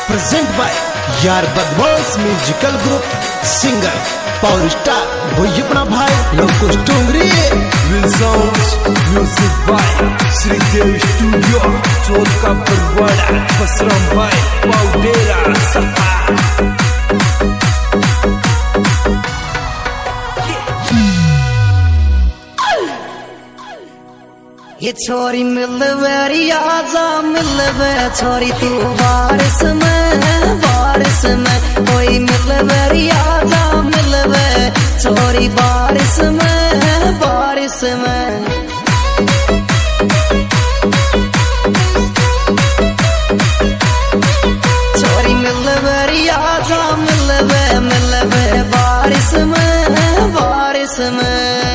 Present by यार बदमाश musical group, singer power star वही अपना भाई Lavkush Tungri. Will sounds music by Shridev studio, Chauth का परवाड़ा, बसराम भाई पाउडेरा सफा। ये छोरी मिलवे आजा मिलवे छोरी तू बारिश में कोई मिलवे आजा मिलवे छोरी बारिश में छोरी मिलवे आजा मिलवे बारिश में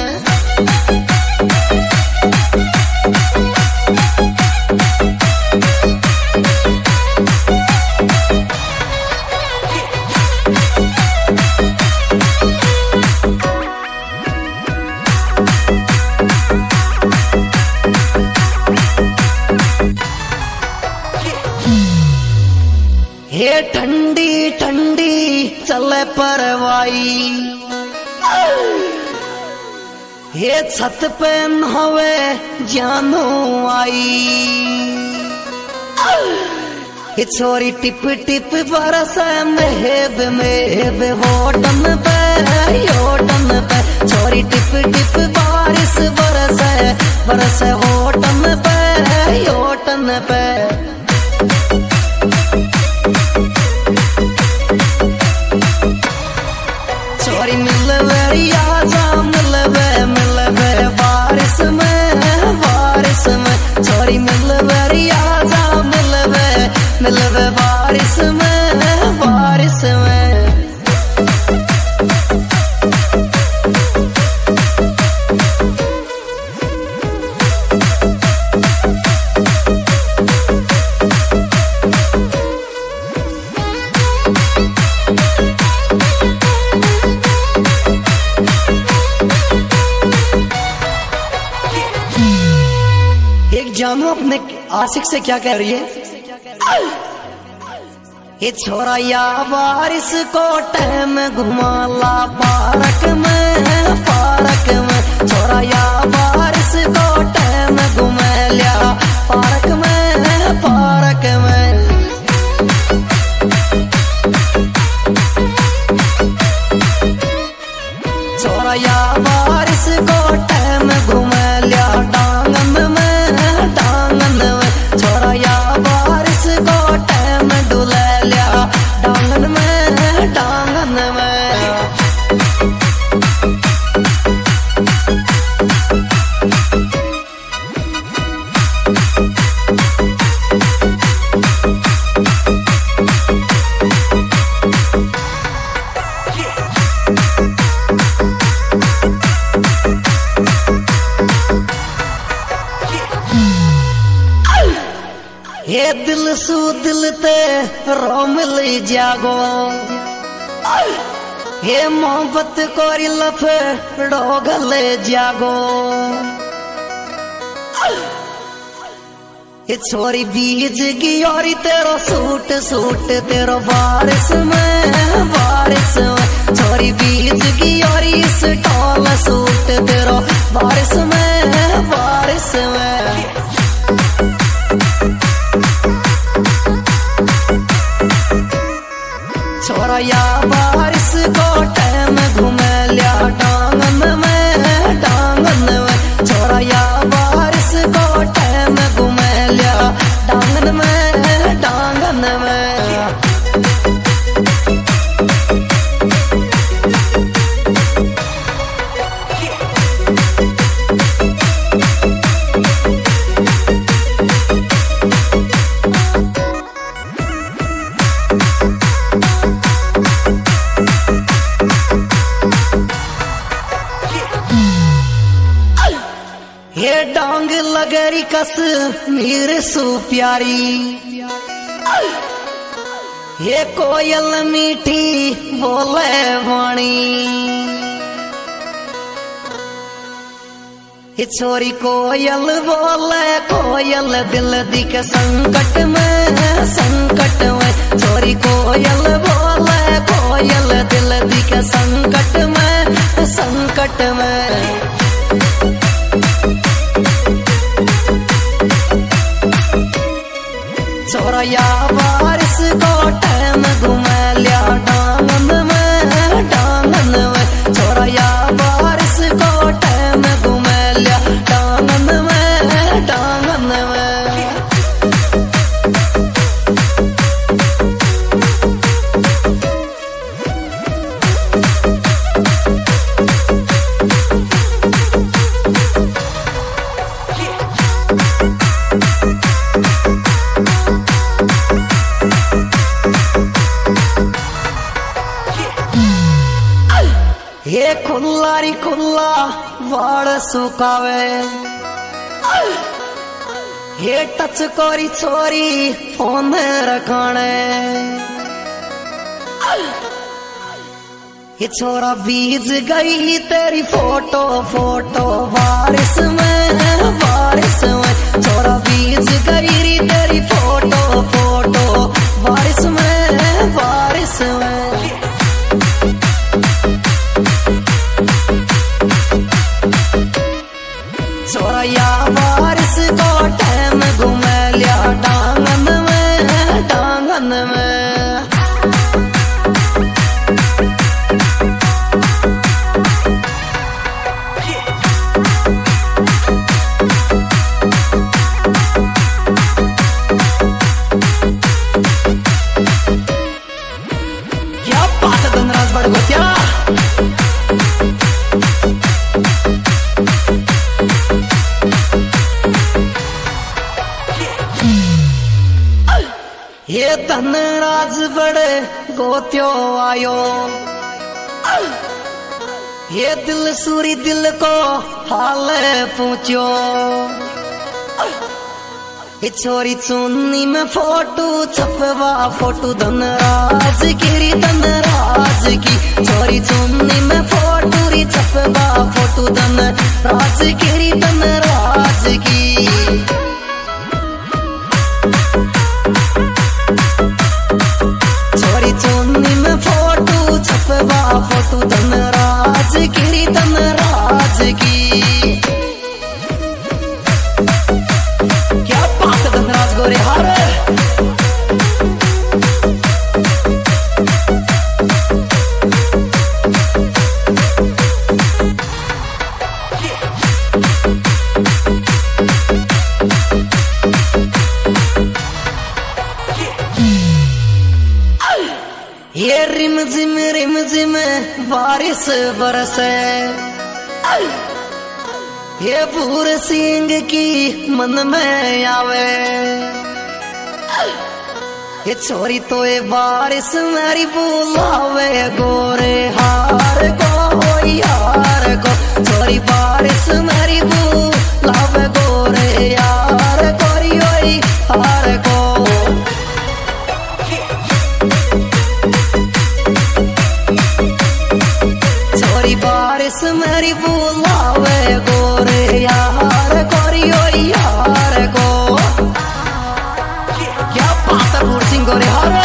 ये ठंडी ठंडी चले परवाई, ये छत पे नहावे जानू आई। ये छोरी टिप टिप बरस मेहब होटन पे छोरी टिप टिप बारिश बरस होटन पे छोरी मिलवे आजा मिलवे बारिश में छोरी मिलवे आजा मिलवे बारिश में जानू अपने आशिक से क्या कह रही है? ये छोरा या बारिश को टाइम घुमाला पार्क में छोरा या बारिश को टाइम घुमा लिया पार्क में छोरा या बारिश को टाइम घुमा लिया डांगन में छोरा या बारिश को टाइम डुला लिया डांगन में ये दिल सू दिल ते रो मिल जागो, ये मोहब्बत कोरी लफड़ो गले जागो। ये छोरी बीज की औरी तेरो सूट तेरो बारिश में छोरी बीज की औरी स्टॉल सूट तेरो बारिश में छोरा या बारिश को टाइम घुमा लिया डांगन में छोरा या बारिश को टाइम घुमा लिया डांगन में ये डांग लगरी कस मीर सू प्यारी, ये कोयल मीठी बोले वाणी। ये छोरी कोयल बोले कोयल दिल दिख संकट में छोरी या बारिश को टाइम घुमा लिया डांगन में छोरा या बारिश को टाइम घुमा लिया डांगन में ये खुल्लारी खुल्ला वाड़ सुकावे ये टच कोरी छोरी फोन रखाने ये छोरा बीज गई तेरी फोटो फोटो बारिश में छोरा बीज गई तेरी फोटो फोटो बारिश में छोरा या बारिश को टाइम घुमा लिया डांगन में क्या बात है धनराज बड़ गोत्या ये धनराज बड़े गोत्यो आयो ये दिल सूरी दिल को हाल पूछो ये छोरी चुन्नी में फोटो छपवा फोटो धनराज की छोरी चुन्नी में फोटो री छपवा फोटो धनराज की चुन्नी में फोटो छपवा फोटो धनराज की क्या बात धनराज गोरे हार ये रिम जिम बारिश बरसे ये भूर सिंह की मन में आवे ये छोरी तो ये बारिश मेरी बुलावे गोरे हार को छोरी बारिश मेरी बुलावे गोरे यार गोरी ओई हार को बारिश मेरी बुलावे गोरे यार गोरी ओई यार को क्या बात है भूर सिंह गोरे हार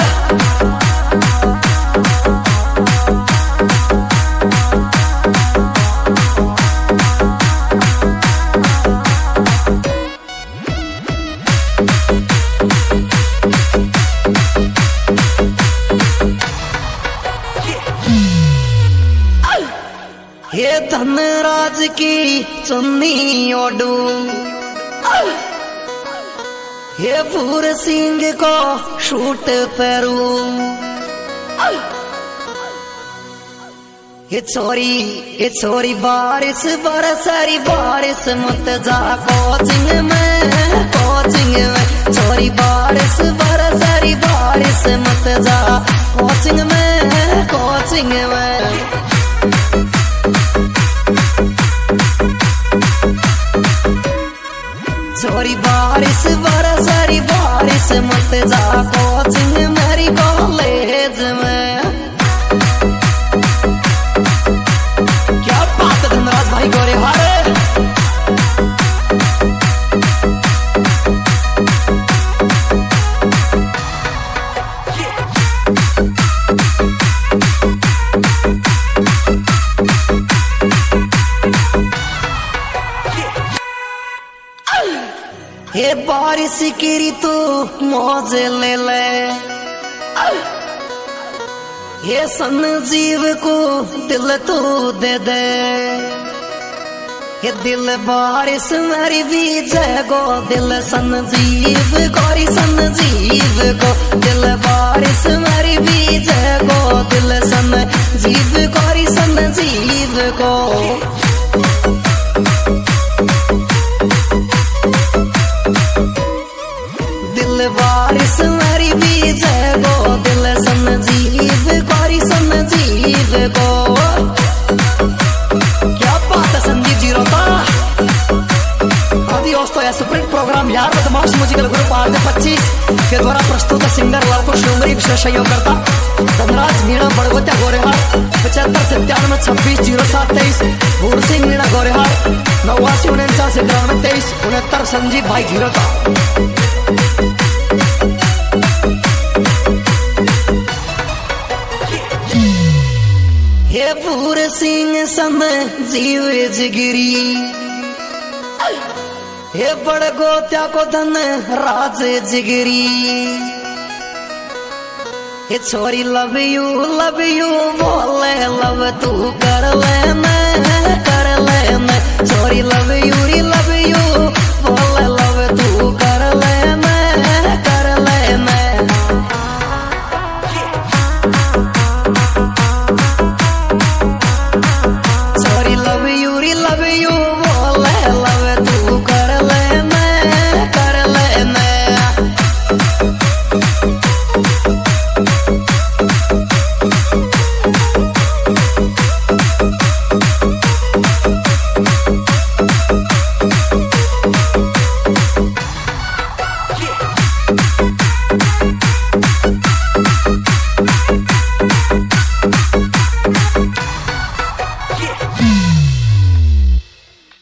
ये धनराज की चुन्नी ओडू ये भूर सिंह को शूट पेरू ये छोरी बारिश बरसारी बारिश मत जा कोचिंग में छोरी बारिश बरसारी बारिश मत जा कोचिंग में छोरी बारिश बरसारी बारिश मत जा कोचिंग मेरी कॉलेज में क्या बात है धनराज भाई गोरे हारे बारिश गिरी तू मौज ले ले, ये संजीव को दिल तू दे दे, ये दिल बारिश मेरी बीजे गो, दिल संजीव गोरी संजीव को, दिल बारिश मेरी बीजे गो, दिल संजीव गोरी संजीव को। दिल बारिश मेरी बीजे गो, दिल संजीव गोरी संजीव को। क्या बात है संजीव जी रोता। आदि दोस्तों यह सुप्रीम प्रोग्राम यार बदमाश म्यूजिकल ग्रुप आरजे 25 के द्वारा प्रस्तुत सिंगर लवकुश डोंगरी विशेष सहयोगकर्ता धनराज मीणा बड़गोत्या गोरेहाट 75 97 26 07 23 भूर सिंह मीणा गोरेहाट 89 49 93 23 69 संजीव भाई जीरोता। हे भूर सिंह सन जीव जिगिरी, हे बड़ गोत्या को धन राज जिगिरी, हे छोरी लव यू बोले लव तू कर ले मैं, छोरी लव यू